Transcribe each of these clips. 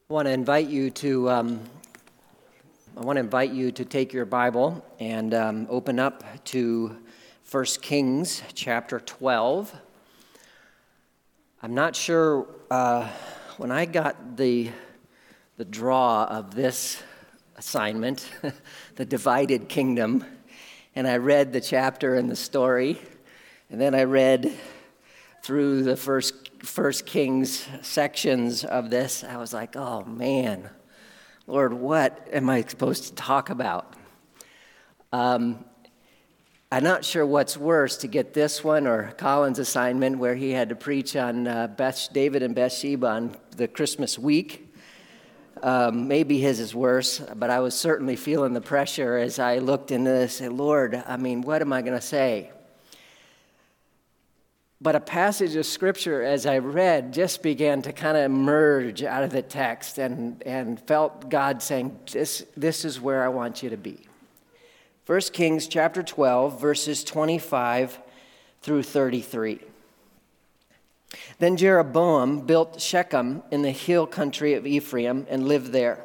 I want to invite you to take your Bible and open up to 1 Kings chapter 12. I'm not sure when I got the draw of this assignment, the divided kingdom, and I read the chapter and the story, and then I read through the First Kings sections of this, I was like, oh man, Lord, what am I supposed to talk about? I'm not sure what's worse, to get this one or Colin's assignment where he had to preach on David and Bathsheba on the Christmas week. Maybe his is worse, but I was certainly feeling the pressure as I looked into this and said, Lord, what am I going to say? But a passage of Scripture, as I read, just began to kind of emerge out of the text and felt God saying, this is where I want you to be. 1 Kings chapter 12, verses 25 through 33. Then Jeroboam built Shechem in the hill country of Ephraim and lived there.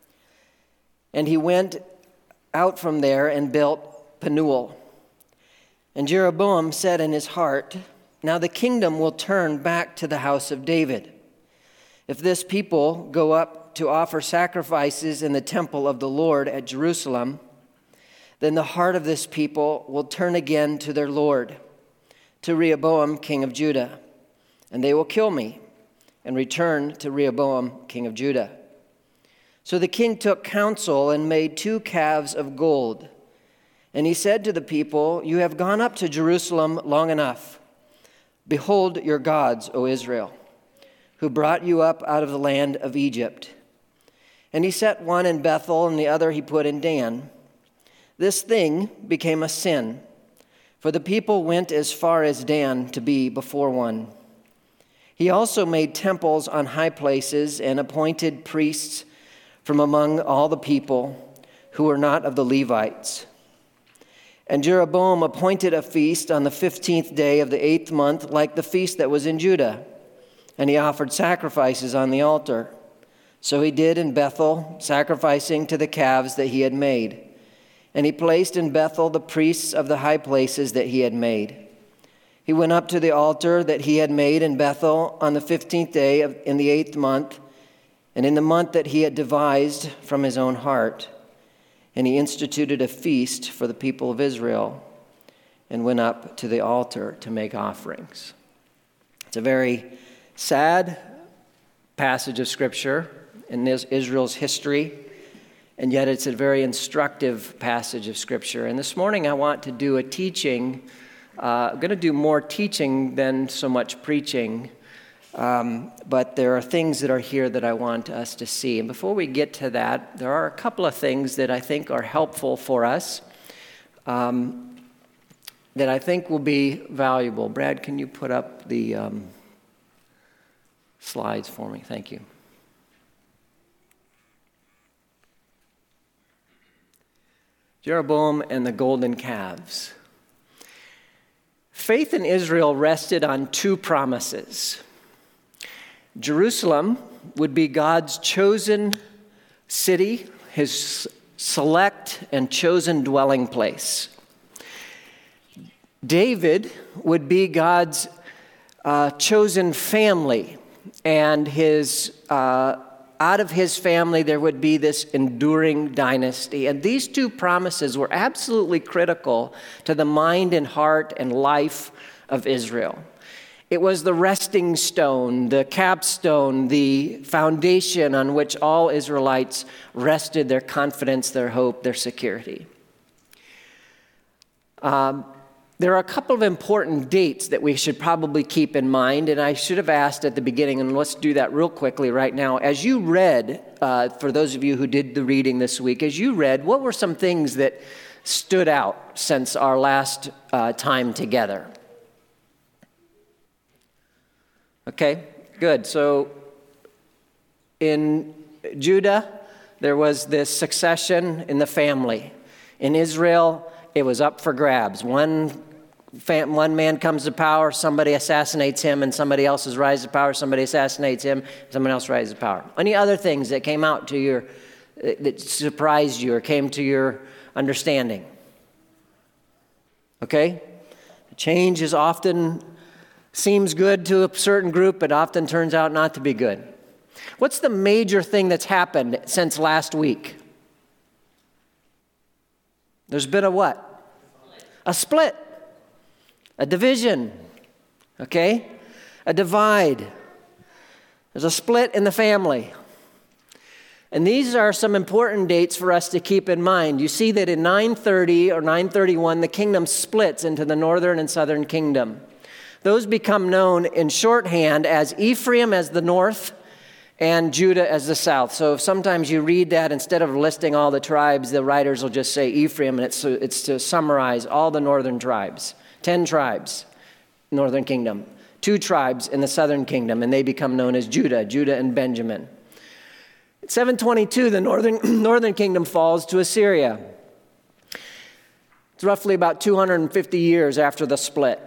And he went out from there and built Penuel. And Jeroboam said in his heart, now the kingdom will turn back to the house of David. If this people go up to offer sacrifices in the temple of the Lord at Jerusalem, then the heart of this people will turn again to their Lord, to Rehoboam, king of Judah, and they will kill me and return to Rehoboam, king of Judah. So the king took counsel and made 2 calves of gold. And he said to the people, you have gone up to Jerusalem long enough. Behold your gods, O Israel, who brought you up out of the land of Egypt. And he set one in Bethel, and the other he put in Dan. This thing became a sin, for the people went as far as Dan to be before one. He also made temples on high places and appointed priests from among all the people who were not of the Levites. And Jeroboam appointed a feast on the 15th day of the 8th month, like the feast that was in Judah. And he offered sacrifices on the altar. So he did in Bethel, sacrificing to the calves that he had made. And he placed in Bethel the priests of the high places that he had made. He went up to the altar that he had made in Bethel on the 15th day in the 8th month, and in the month that he had devised from his own heart. And he instituted a feast for the people of Israel and went up to the altar to make offerings. It's a very sad passage of Scripture in Israel's history, and yet it's a very instructive passage of Scripture. And this morning I want to do a teaching. I'm going to do more teaching than so much preaching. But there are things that are here that I want us to see. And before we get to that, there are a couple of things that I think are helpful for us that I think will be valuable. Brad, can you put up the slides for me? Thank you. Jeroboam and the golden calves. Faith in Israel rested on 2 promises. Jerusalem would be God's chosen city, his select and chosen dwelling place. David would be God's chosen family, and out of his family there would be this enduring dynasty. And these 2 promises were absolutely critical to the mind and heart and life of Israel. It was the resting stone, the capstone, the foundation on which all Israelites rested their confidence, their hope, their security. There are a couple of important dates that we should probably keep in mind, and I should have asked at the beginning, and let's do that real quickly right now. As you read, for those of you who did the reading this week, as you read, what were some things that stood out since our last time together? Okay, good. So in Judah, there was this succession in the family. In Israel, it was up for grabs. One One man comes to power, somebody assassinates him, and somebody else rises to power, somebody assassinates him, someone else rises to power. Any other things that came out to that surprised you or came to your understanding? Okay? Change is often seems good to a certain group, but often turns out not to be good. What's the major thing that's happened since last week? There's been a what? A split. A division. Okay? A divide. There's a split in the family. And these are some important dates for us to keep in mind. You see that in 930 or 931, the kingdom splits into the northern and southern kingdom. Those become known in shorthand as Ephraim as the north and Judah as the south. So if sometimes you read that, instead of listing all the tribes, the writers will just say Ephraim, and it's to summarize all the northern tribes. 10 tribes, northern kingdom. 2 tribes in the southern kingdom, and they become known as Judah and Benjamin. At 722, the northern kingdom falls to Assyria. It's roughly about 250 years after the split.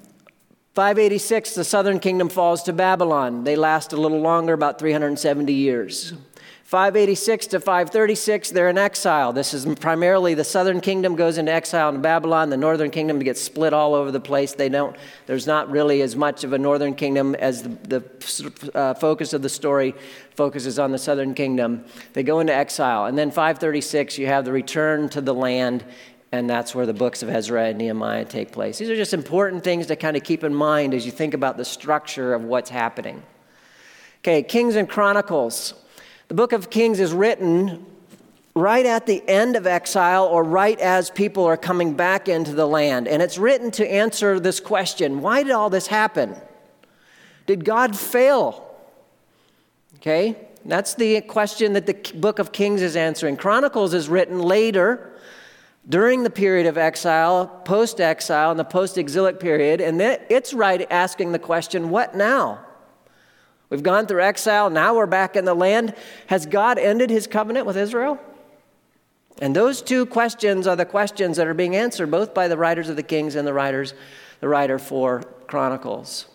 586, the southern kingdom falls to Babylon. They last a little longer, about 370 years. 586 to 536, they're in exile. This is primarily the southern kingdom goes into exile in Babylon. The northern kingdom gets split all over the place. There's not really as much of a northern kingdom as the focus of the story focuses on the southern kingdom. They go into exile. And then 536, you have the return to the land, and that's where the books of Ezra and Nehemiah take place. These are just important things to kind of keep in mind as you think about the structure of what's happening. Okay, Kings and Chronicles. The book of Kings is written right at the end of exile or right as people are coming back into the land. And it's written to answer this question: why did all this happen? Did God fail? Okay, that's the question that the book of Kings is answering. Chronicles is written later during the period of exile, post-exile, and the post-exilic period. And it's right asking the question, what now? We've gone through exile. Now we're back in the land. Has God ended his covenant with Israel? And those two questions are the questions that are being answered both by the writers of the Kings and the writer for Chronicles.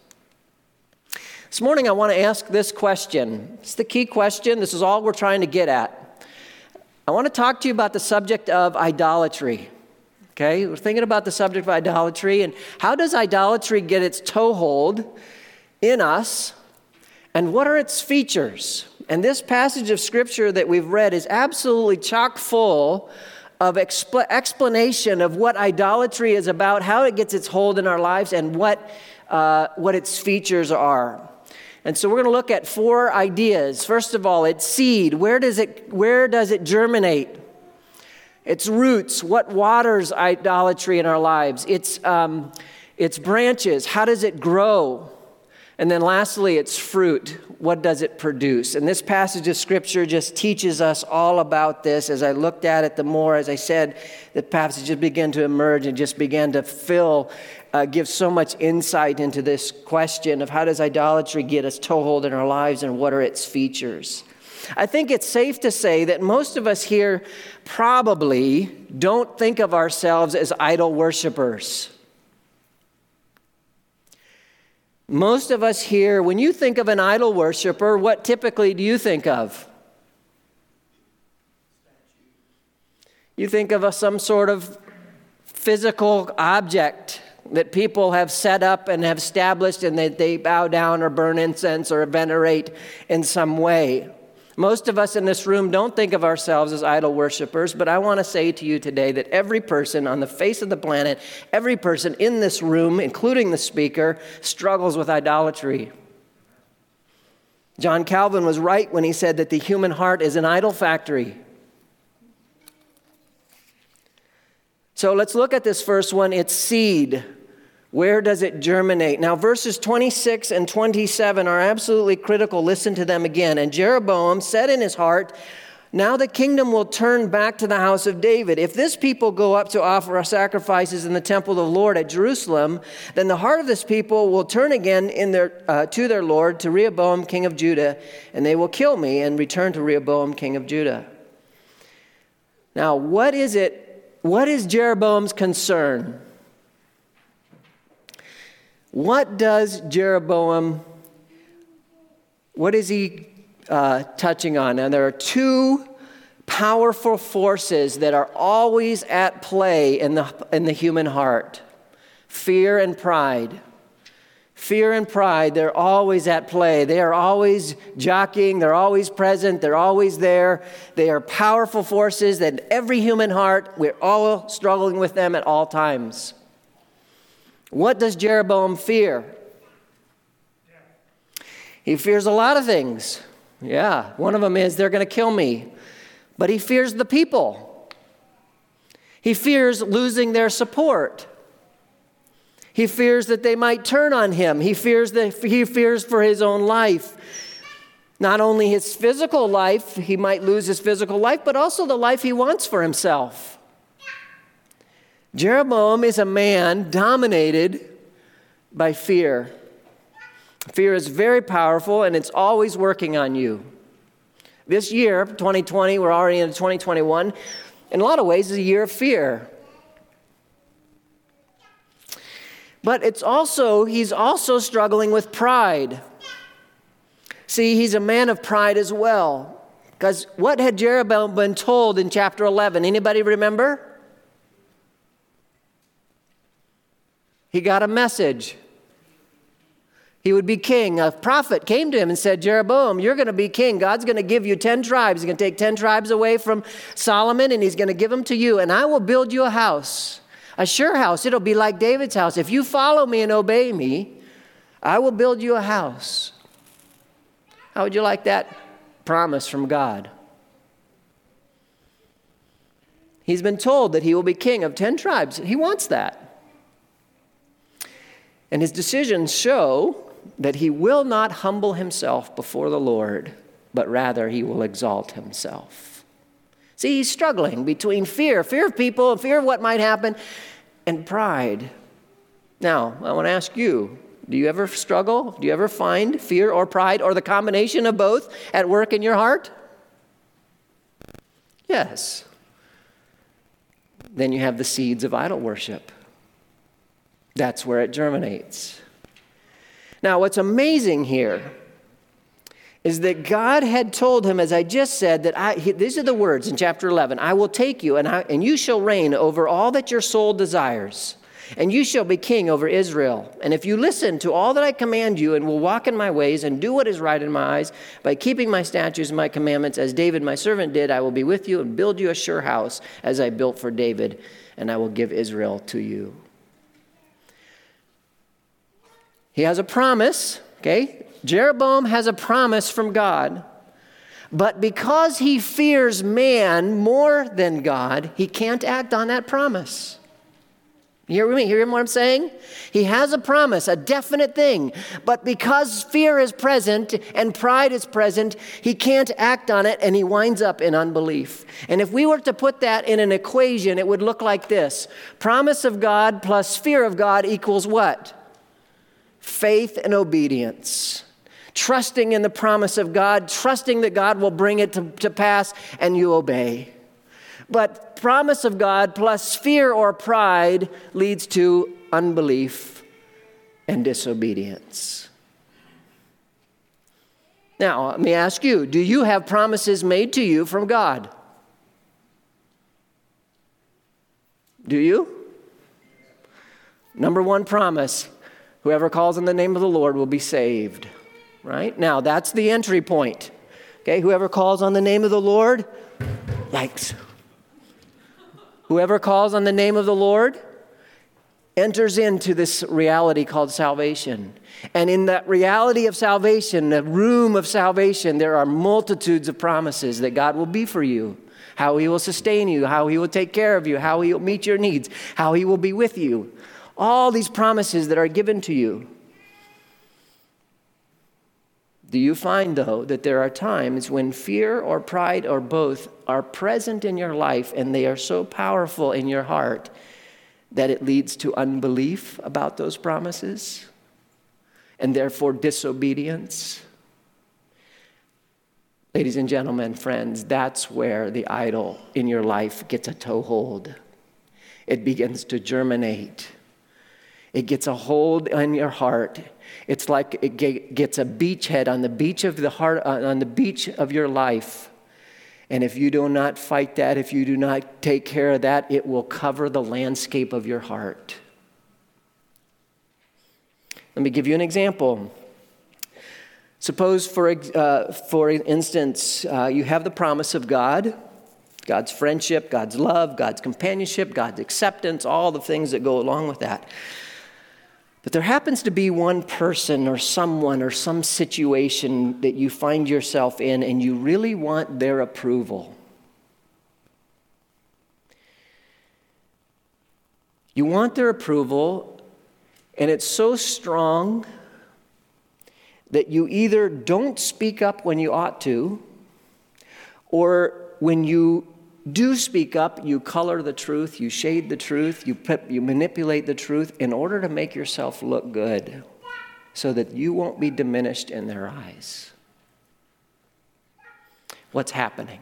This morning I want to ask this question. It's the key question. This is all we're trying to get at. I want to talk to you about the subject of idolatry. Okay? We're thinking about the subject of idolatry, and how does idolatry get its toehold in us? And what are its features? And this passage of Scripture that we've read is absolutely chock full of explanation of what idolatry is about, how it gets its hold in our lives, and what its features are. And so we're going to look at 4 ideas. First of all, its seed. Where does it germinate? Its roots. What waters idolatry in our lives? Its branches. How does it grow? And then lastly, its fruit. What does it produce? And this passage of Scripture just teaches us all about this. As I looked at it, the more, as I said, the passages began to emerge and just began to give so much insight into this question of how does idolatry get its toehold in our lives and what are its features. I think it's safe to say that most of us here probably don't think of ourselves as idol worshipers. Most of us here, when you think of an idol worshiper, what typically do you think of? You think of some sort of physical object that people have set up and have established, and that they bow down or burn incense or venerate in some way. Most of us in this room don't think of ourselves as idol worshipers, but I want to say to you today that every person on the face of the planet, every person in this room, including the speaker, struggles with idolatry. John Calvin was right when he said that the human heart is an idol factory. So let's look at this first one, its seed. Where does it germinate? Now, verses 26 and 27 are absolutely critical. Listen to them again. And Jeroboam said in his heart, now the kingdom will turn back to the house of David. If this people go up to offer sacrifices in the temple of the Lord at Jerusalem, then the heart of this people will turn again to their Lord, to Rehoboam, king of Judah, and they will kill me and return to Rehoboam, king of Judah. Now, what is Jeroboam's concern? What does Jeroboam, what is he touching on? And there are two powerful forces that are always at play in the human heart. Fear and pride. Fear and pride, they're always at play. They are always jockeying. They're always present. They're always there. They are powerful forces that every human heart, we're all struggling with them at all times. What does Jeroboam fear? He fears a lot of things. Yeah, one of them is they're going to kill me. But he fears the people. He fears losing their support. He fears that they might turn on him. He fears for his own life. Not only his physical life, he might lose his physical life, but also the life he wants for himself. Jeroboam is a man dominated by fear. Fear is very powerful, and it's always working on you. This year, 2020, we're already into 2021, in a lot of ways is a year of fear. But he's also struggling with pride. See, he's a man of pride as well. Because what had Jeroboam been told in chapter 11? Anybody remember? He got a message. He would be king. A prophet came to him and said, Jeroboam, you're going to be king. God's going to give you 10 tribes. He's going to take 10 tribes away from Solomon, and he's going to give them to you. And I will build you a house. A sure house. It'll be like David's house. If you follow me and obey me, I will build you a house. How would you like that promise from God? He's been told that he will be king of 10 tribes. He wants that. And his decisions show that he will not humble himself before the Lord, but rather he will exalt himself. See, he's struggling between fear of people, and fear of what might happen, and pride. Now, I want to ask you, do you ever struggle? Do you ever find fear or pride or the combination of both at work in your heart? Yes. Then you have the seeds of idol worship. That's where it germinates. Now, what's amazing here is that God had told him, as I just said, that these are the words in chapter 11, I will take you and you shall reign over all that your soul desires, and you shall be king over Israel. And if you listen to all that I command you and will walk in my ways and do what is right in my eyes by keeping my statutes and my commandments, as David my servant did, I will be with you and build you a sure house as I built for David, and I will give Israel to you. He has a promise, okay? Jeroboam has a promise from God, but because he fears man more than God, he can't act on that promise. You hear me? Hear what I'm saying? He has a promise, a definite thing, but because fear is present and pride is present, he can't act on it, and he winds up in unbelief. And if we were to put that in an equation, it would look like this. Promise of God plus fear of God equals what? Faith and obedience. Trusting in the promise of God, trusting that God will bring it to pass, and you obey. But promise of God plus fear or pride leads to unbelief and disobedience. Now, let me ask you, do you have promises made to you from God? Do you? Number one promise, whoever calls on the name of the Lord will be saved. Right? Now, that's the entry point. Okay, whoever calls on the name of the Lord, yikes. Whoever calls on the name of the Lord enters into this reality called salvation. And in that reality of salvation, the room of salvation, there are multitudes of promises that God will be for you. How he will sustain you, how he will take care of you, how he will meet your needs, how he will be with you. All these promises that are given to you. Do you find, though, that there are times when fear or pride or both are present in your life, and they are so powerful in your heart that it leads to unbelief about those promises and therefore disobedience? Ladies and gentlemen, friends, that's where the idol in your life gets a toehold. It begins to germinate. It gets a hold on your heart. It's like it gets a beachhead on the beach of the heart, on the beach of your life. And if you do not fight that, if you do not take care of that, it will cover the landscape of your heart. Let me give you an example. Suppose, for instance, you have the promise of God, God's friendship, God's love, God's companionship, God's acceptance, all the things that go along with that. But there happens to be one person or someone or some situation that you find yourself in and you really want their approval. You want their approval, and it's so strong that you either don't speak up when you ought to, or when you do speak up, you color the truth, you shade the truth, you manipulate the truth in order to make yourself look good so that you won't be diminished in their eyes. What's happening?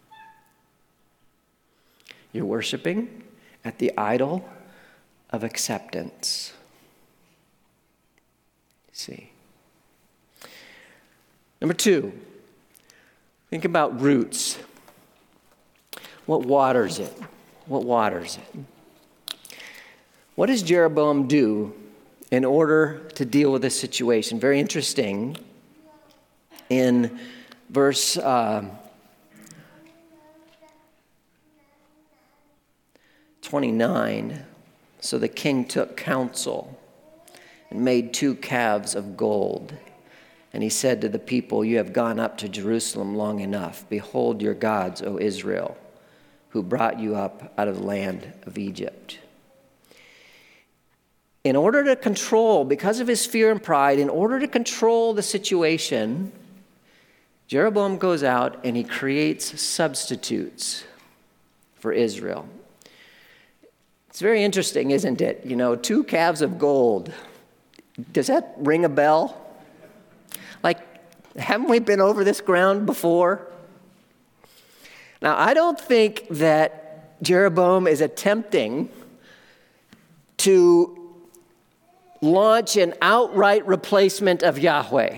You're worshiping at the idol of acceptance. See. Number 2, think about roots. What waters it? What waters it? What does Jeroboam do in order to deal with this situation? Very interesting. In verse 29, so the king took counsel and made 2 calves of gold. And he said to the people, "You have gone up to Jerusalem long enough. Behold your gods, O Israel, who brought you up out of the land of Egypt." In order to control, because of his fear and pride, in order to control the situation, Jeroboam goes out and he creates substitutes for Israel. It's very interesting, isn't it? 2 calves of gold. Does that ring a bell? Like, haven't we been over this ground before? Now, I don't think that Jeroboam is attempting to launch an outright replacement of Yahweh.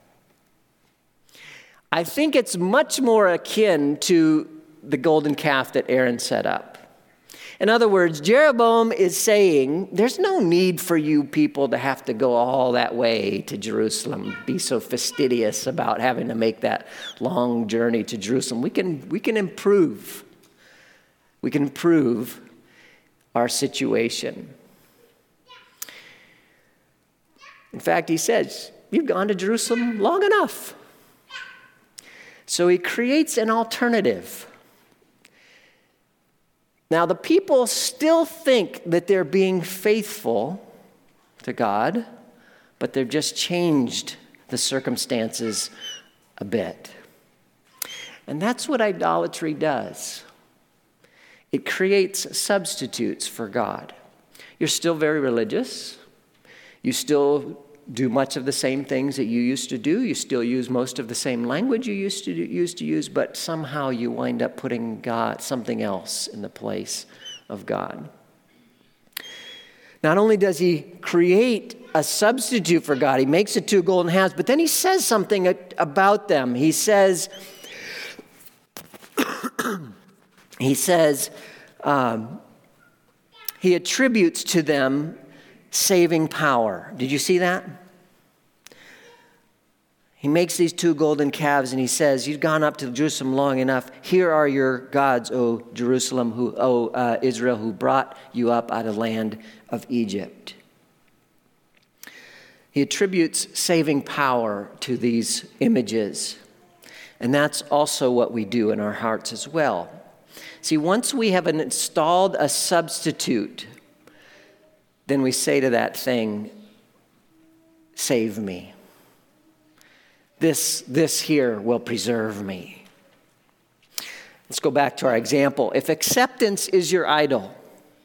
I think it's much more akin to the golden calf that Aaron set up. In other words, Jeroboam is saying, there's no need for you people to have to go all that way to Jerusalem, be so fastidious about having to make that long journey to Jerusalem. We can improve. We can improve our situation. In fact, he says, you've gone to Jerusalem long enough. So he creates an alternative. Now, the people still think that they're being faithful to God, but they've just changed the circumstances a bit. And that's what idolatry does. It creates substitutes for God. You're still very religious. You still do much of the same things that you used to do. You still use most of the same language you used to use, but somehow you wind up putting God, something else in the place of God. Not only does he create a substitute for God, he makes it 2 golden calves, but then he says something about them. He says, he attributes to them saving power. Did you see that? He makes these 2 golden calves and he says, you've gone up to Jerusalem long enough. Here are your gods, O Jerusalem, Israel, who brought you up out of the land of Egypt. He attributes saving power to these images. And that's also what we do in our hearts as well. See, once we have installed a substitute, then we say to that thing, save me. This here will preserve me. Let's go back to our example. If acceptance is your idol,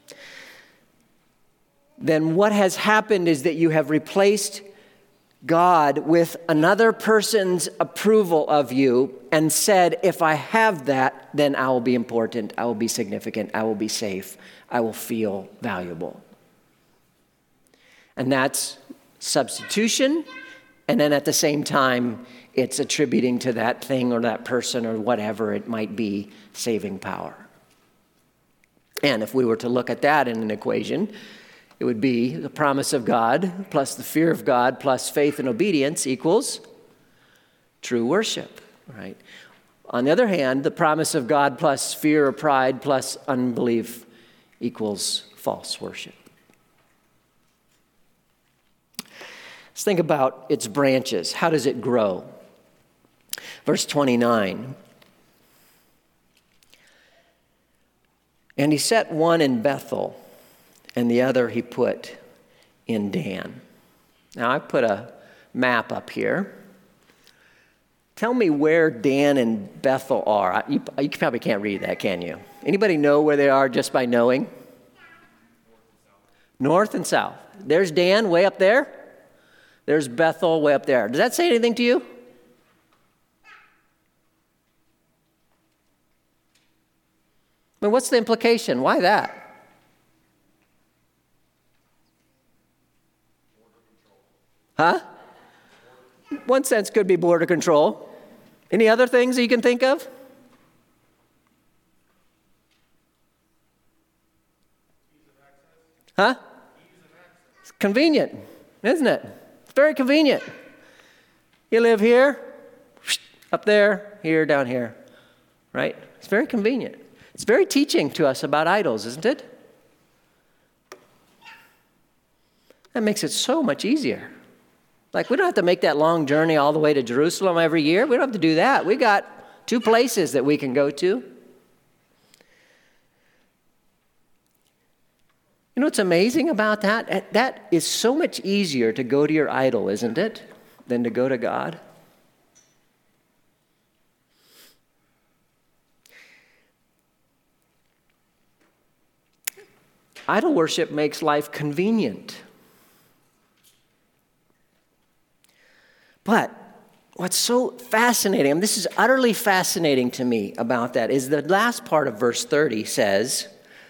then what has happened is that you have replaced God with another person's approval of you and said, if I have that, then I will be important, I will be significant, I will be safe, I will feel valuable. And that's substitution. And then at the same time, it's attributing to that thing or that person or whatever it might be saving power. And if we were to look at that in an equation, it would be the promise of God plus the fear of God plus faith and obedience equals true worship, right? On the other hand, the promise of God plus fear or pride plus unbelief equals false worship. Let's think about its branches. How does it grow? Verse 29. And he set one in Bethel, and the other he put in Dan. Now, I put a map up here. Tell me where Dan and Bethel are. You probably can't read that, can you? Anybody know where they are just by knowing? North and south. There's Dan way up there. There's Bethel way up there. Does that say anything to you? I mean, what's the implication? Why that? Huh? One sense could be border control. Any other things that you can think of? Huh? It's convenient, isn't it? It's very convenient. You live here, up there, here, down here, right? It's very convenient. It's very teaching to us about idols, isn't it? That makes it so much easier. Like, we don't have to make that long journey all the way to Jerusalem every year. We don't have to do that. We got 2 places that we can go to. You know what's amazing about that? That is so much easier to go to your idol, isn't it, than to go to God? Idol worship makes life convenient. But what's so fascinating, and this is utterly fascinating to me about that, is the last part of verse 30 says,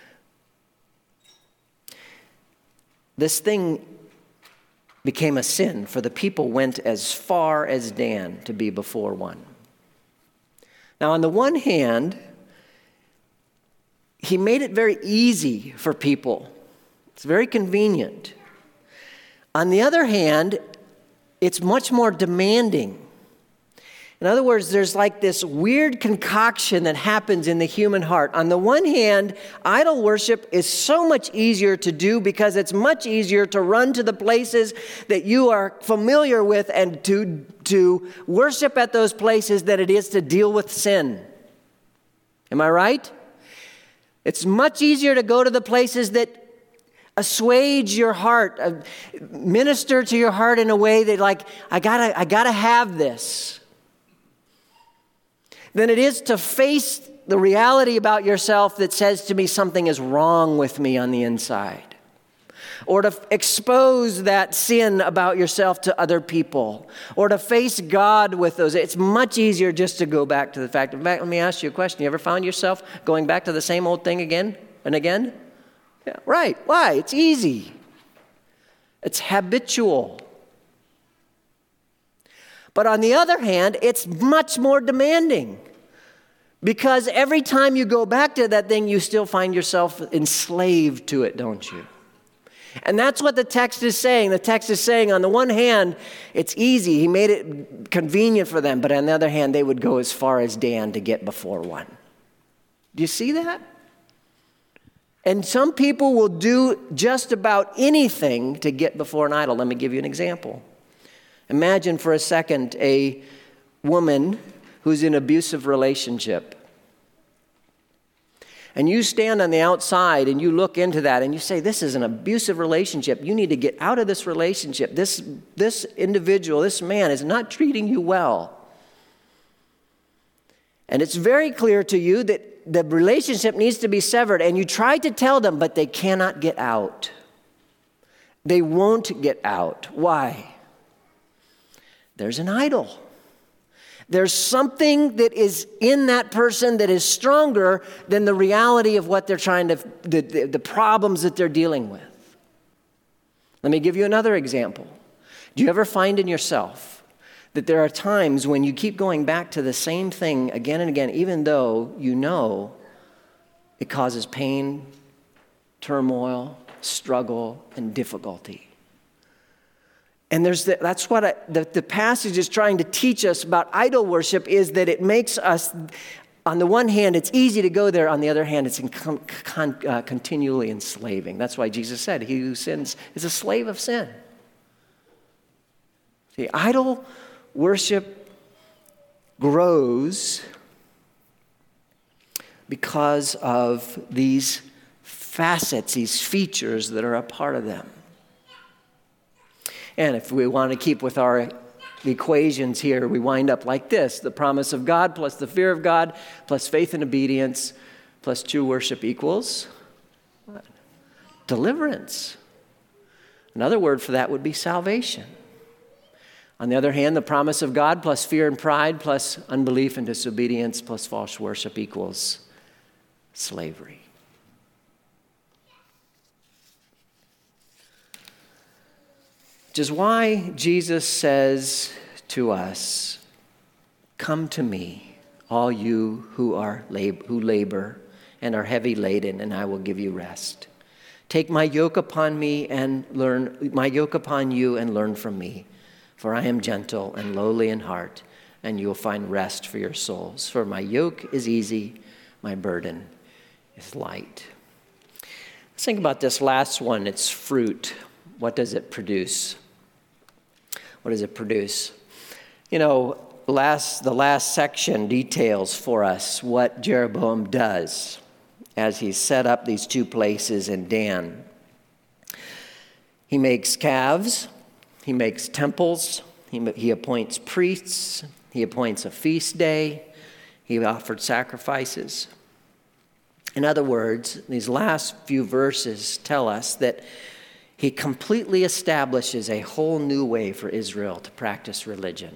this thing became a sin, for the people went as far as Dan to be before one. Now, on the one hand, he made it very easy for people. It's very convenient. On the other hand, it's much more demanding. In other words, there's like this weird concoction that happens in the human heart. On the one hand, idol worship is so much easier to do because it's much easier to run to the places that you are familiar with and to worship at those places than it is to deal with sin. Am I right? It's much easier to go to the places that assuage your heart, minister to your heart in a way that, like, I gotta have this, than it is to face the reality about yourself that says to me something is wrong with me on the inside, or to expose that sin about yourself to other people, or to face God with those. It's much easier just to go back to the fact. In fact, let me ask you a question. You ever found yourself going back to the same old thing again and again? Yeah, right. Why? It's easy. It's habitual. But on the other hand, it's much more demanding, because every time you go back to that thing, you still find yourself enslaved to it, don't you? And that's what the text is saying. The text is saying, on the one hand, it's easy. He made it convenient for them. But on the other hand, they would go as far as Dan to get before one. Do you see that? And some people will do just about anything to get before an idol. Let me give you an example. Imagine for a second a woman who's in an abusive relationship. And you stand on the outside and you look into that and you say, this is an abusive relationship. You need to get out of this relationship. This individual, this man is not treating you well. And it's very clear to you that the relationship needs to be severed. And you try to tell them, but they cannot get out. They won't get out. Why? There's an idol. There's something that is in that person that is stronger than the reality of what they're trying to, the problems that they're dealing with. Let me give you another example. Do you ever find in yourself that there are times when you keep going back to the same thing again and again, even though you know it causes pain, turmoil, struggle, and difficulty? And that's what the passage is trying to teach us about idol worship, is that it makes us, on the one hand, it's easy to go there. On the other hand, it's continually enslaving. That's why Jesus said, he who sins is a slave of sin. See, idol worship grows because of these facets, these features that are a part of them. And if we want to keep with our equations here, we wind up like this: the promise of God plus the fear of God plus faith and obedience plus true worship equals what? Deliverance. Another word for that would be salvation. On the other hand, the promise of God plus fear and pride plus unbelief and disobedience plus false worship equals slavery. Which is why Jesus says to us, "Come to me, all you who labor and are heavy laden, and I will give you rest. Take my yoke upon you and learn from me. For I am gentle and lowly in heart, and you will find rest for your souls. For my yoke is easy, my burden is light." Let's think about this last one. It's fruit. What does it produce? What does it produce? You know, the last section details for us what Jeroboam does as he set up these two places in Dan. He makes calves. He makes temples, he appoints priests, he appoints a feast day, he offered sacrifices. In other words, these last few verses tell us that he completely establishes a whole new way for Israel to practice religion.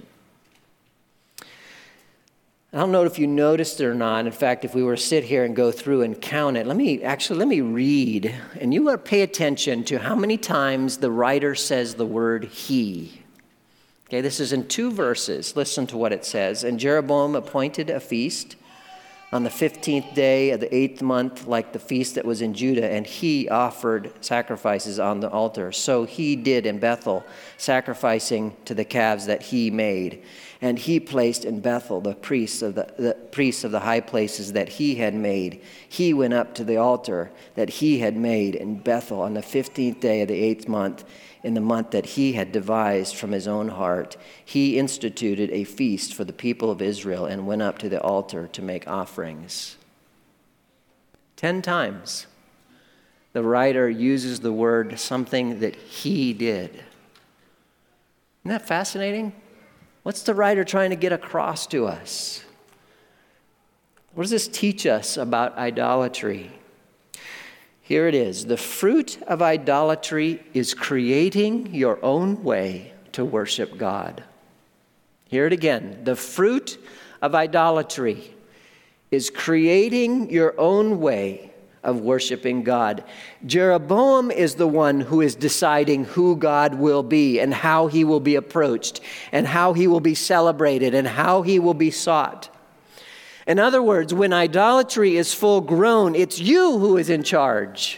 I don't know if you noticed it or not. In fact, if we were to sit here and go through and count it, let me read, and you want to pay attention to how many times the writer says the word he. Okay, this is in 2 verses. Listen to what it says. "And Jeroboam appointed a feast on the 15th day of the 8th month, like the feast that was in Judah, and he offered sacrifices on the altar. So he did in Bethel, sacrificing to the calves that he made. And he placed in Bethel the priests of the high places that he had made. He went up to the altar that he had made in Bethel on the 15th day of the 8th month, in the month that he had devised from his own heart. He instituted a feast for the people of Israel and went up to the altar to make offerings." 10 times the writer uses the word something that he did. Isn't that fascinating? What's the writer trying to get across to us? What does this teach us about idolatry? Here it is. The fruit of idolatry is creating your own way to worship God. Hear it again. The fruit of idolatry is creating your own way of worshiping God. Jeroboam is the one who is deciding who God will be and how he will be approached and how he will be celebrated and how he will be sought. In other words, when idolatry is full grown, it's you who is in charge.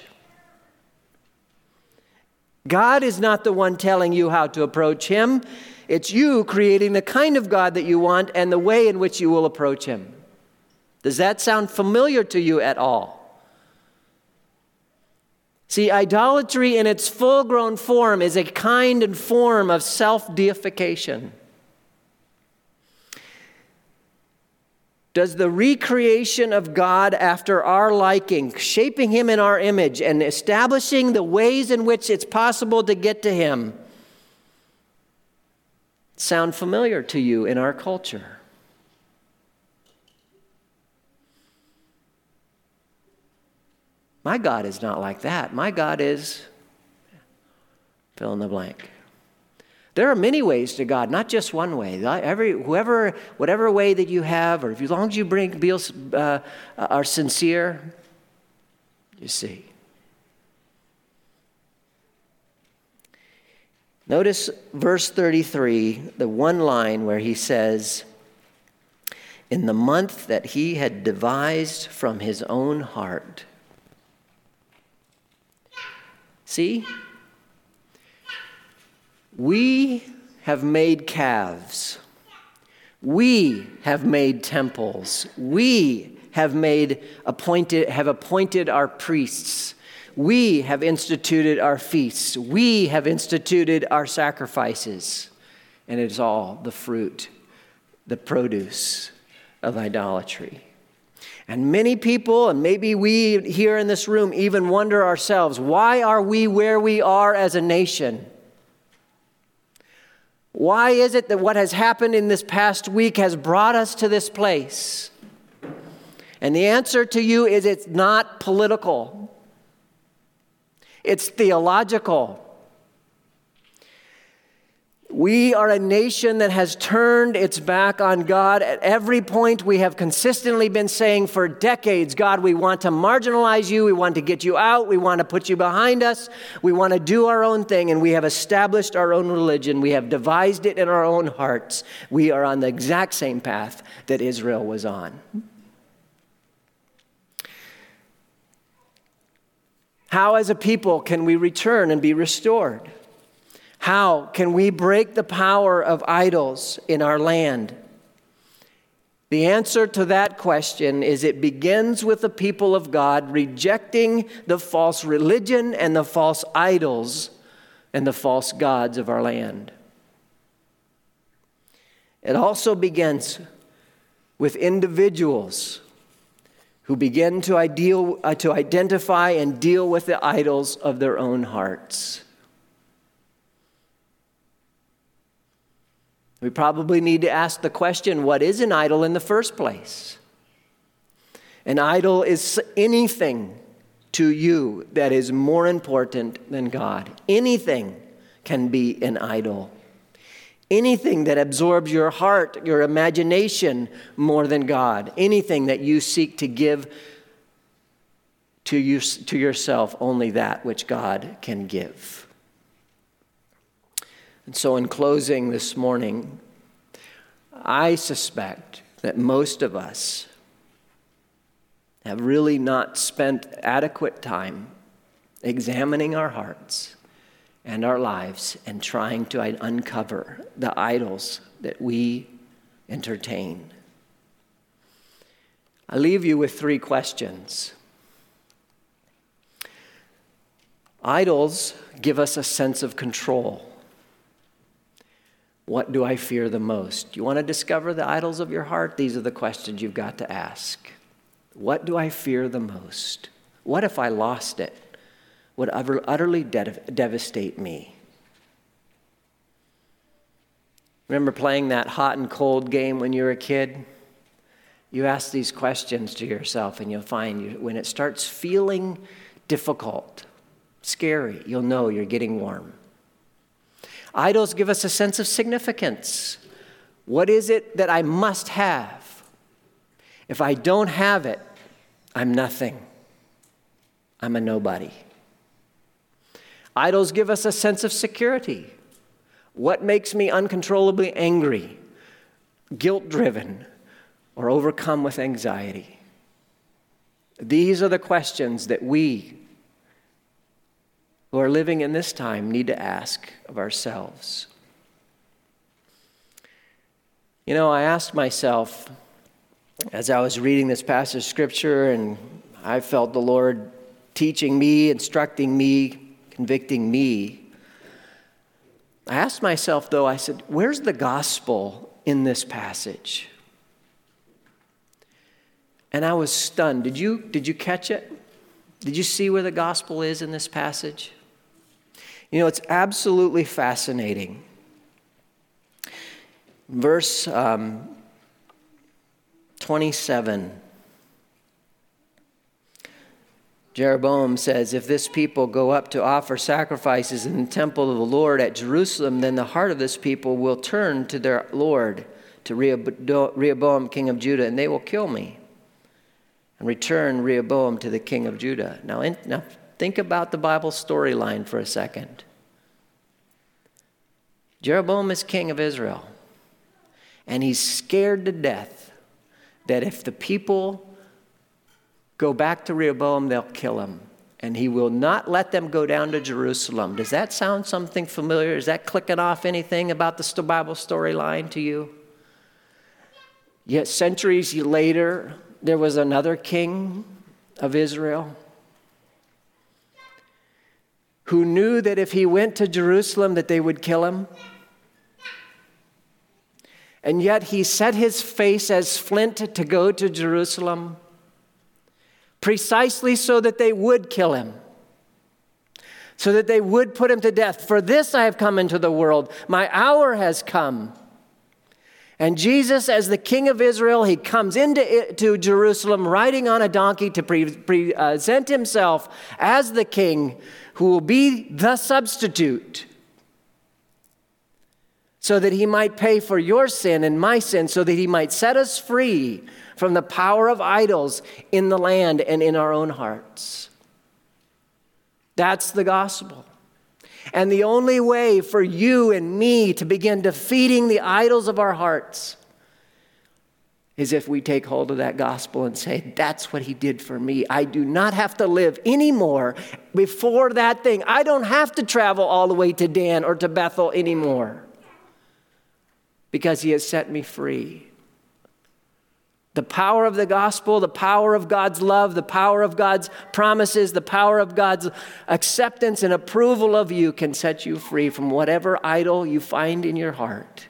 God is not the one telling you how to approach him. It's you creating the kind of God that you want and the way in which you will approach him. Does that sound familiar to you at all? See, idolatry in its full-grown form is a kind and form of self-deification. Does the recreation of God after our liking, shaping him in our image and establishing the ways in which it's possible to get to him, sound familiar to you in our culture? My God is not like that. My God is fill in the blank. There are many ways to God, not just one way. Whatever way that you have, or as long as you are sincere, you see. Notice verse 33, the one line where he says, in the month that he had devised from his own heart. See? We have made calves. We have made temples. We have appointed our priests. We have instituted our feasts. We have instituted our sacrifices. And it's all the fruit, the produce of idolatry. And many people, and maybe we here in this room, even wonder ourselves, why are we where we are as a nation? Why is it that what has happened in this past week has brought us to this place? And the answer to you is it's not political. It's theological. We are a nation that has turned its back on God. At every point, we have consistently been saying for decades, God, we want to marginalize you. We want to get you out. We want to put you behind us. We want to do our own thing. And we have established our own religion. We have devised it in our own hearts. We are on the exact same path that Israel was on. How, as a people, can we return and be restored? How can we break the power of idols in our land? The answer to that question is it begins with the people of God rejecting the false religion and the false idols and the false gods of our land. It also begins with individuals who begin to identify and deal with the idols of their own hearts. We probably need to ask the question, what is an idol in the first place? An idol is anything to you that is more important than God. Anything can be an idol. Anything that absorbs your heart, your imagination more than God. Anything that you seek to give to yourself only that which God can give. And so in closing this morning, I suspect that most of us have really not spent adequate time examining our hearts and our lives and trying to uncover the idols that we entertain. I leave you with 3 questions. Idols give us a sense of control. What do I fear the most? You want to discover the idols of your heart? These are the questions you've got to ask. What do I fear the most? What if I lost it? Would utterly devastate me? Remember playing that hot and cold game when you were a kid? You ask these questions to yourself and you'll find when it starts feeling difficult, scary, you'll know you're getting warm. Idols give us a sense of significance. What is it that I must have? If I don't have it, I'm nothing. I'm a nobody. Idols give us a sense of security. What makes me uncontrollably angry, guilt-driven, or overcome with anxiety? These are the questions that we who are living in this time need to ask of ourselves. You know, I asked myself as I was reading this passage of Scripture, and I felt the Lord teaching me, instructing me, convicting me. I asked myself, though, I said, where's the gospel in this passage? And I was stunned. Did you catch it? Did you see where the gospel is in this passage? You know, it's absolutely fascinating. Verse 27. Jeroboam says, if this people go up to offer sacrifices in the temple of the Lord at Jerusalem, then the heart of this people will turn to their Lord, to Rehoboam, king of Judah, and they will kill me and return Rehoboam to the king of Judah. Now think about the Bible storyline for a second. Jeroboam is king of Israel. And he's scared to death that if the people go back to Rehoboam, they'll kill him. And he will not let them go down to Jerusalem. Does that sound something familiar? Is that clicking off anything about the Bible storyline to you? Yet centuries later, there was another king of Israel who knew that if he went to Jerusalem that they would kill him. And yet he set his face as flint to go to Jerusalem precisely so that they would kill him, so that they would put him to death. For this I have come into the world. My hour has come. And Jesus, as the King of Israel, he comes into Jerusalem riding on a donkey to present himself as the king who will be the substitute, so that he might pay for your sin and my sin, so that he might set us free from the power of idols in the land and in our own hearts. That's the gospel. And the only way for you and me to begin defeating the idols of our hearts is if we take hold of that gospel and say, that's what he did for me. I do not have to live anymore before that thing. I don't have to travel all the way to Dan or to Bethel anymore, because he has set me free. The power of the gospel, the power of God's love, the power of God's promises, the power of God's acceptance and approval of you can set you free from whatever idol you find in your heart.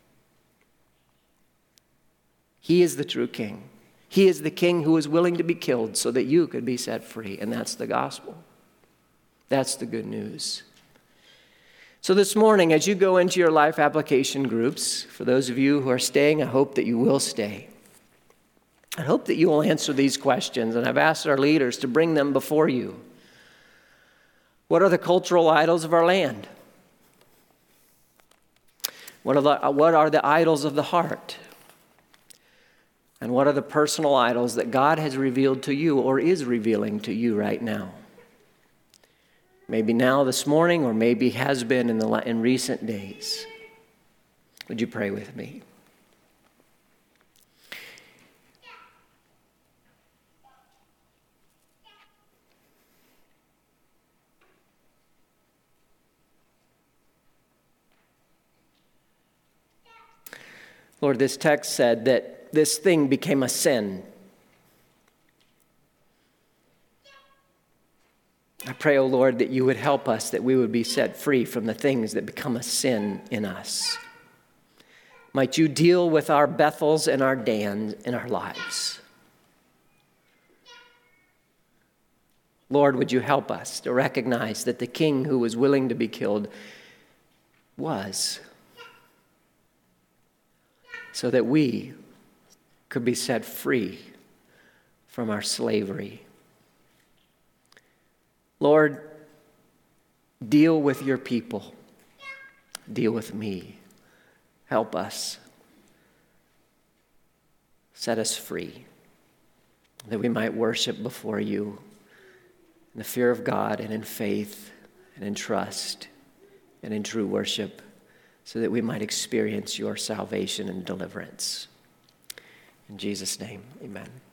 He is the true king. He is the king who is willing to be killed so that you could be set free. And that's the gospel. That's the good news. So this morning, as you go into your life application groups, for those of you who are staying, I hope that you will stay. I hope that you will answer these questions, and I've asked our leaders to bring them before you. What are the cultural idols of our land? What are the idols of the heart? And what are the personal idols that God has revealed to you or is revealing to you right now? Maybe now this morning, or maybe has been in recent days. Would you pray with me? Lord, this text said that this thing became a sin. I pray, O Lord, that you would help us, that we would be set free from the things that become a sin in us. Might you deal with our Bethels and our Dans in our lives. Lord, would you help us to recognize that the king who was willing to be killed was, so that we could be set free from our slavery. Lord, deal with your people. Deal with me. Help us. Set us free, that we might worship before you in the fear of God and in faith and in trust and in true worship, so that we might experience your salvation and deliverance. In Jesus' name, amen.